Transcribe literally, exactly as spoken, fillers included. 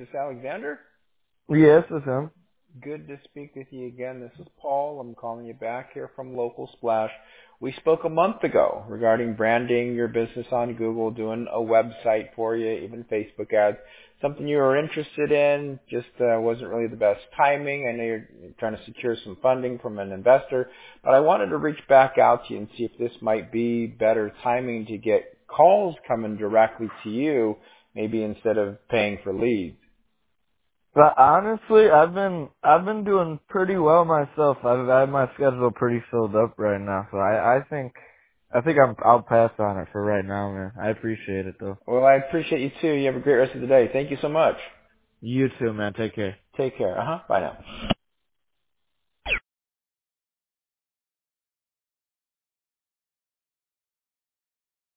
this Alexander? Yes, it's him. Good to speak with you again. This is Paul. I'm calling you back here from Local Splash. We spoke a month ago regarding branding your business on Google, doing a website for you, even Facebook ads. Something you were interested in, just uh, wasn't really the best timing. I know you're trying to secure some funding from an investor, but I wanted to reach back out to you and see if this might be better timing to get calls coming directly to you, maybe instead of paying for leads. But honestly, I've been I've been doing pretty well myself. I've I have my schedule pretty filled up right now, so I I think I think I'm I'll pass on it for right now, man. I appreciate it though. Well, I appreciate you too. You have a great rest of the day. Thank you so much. You too, man. Take care. Take care. Uh-huh. Bye now.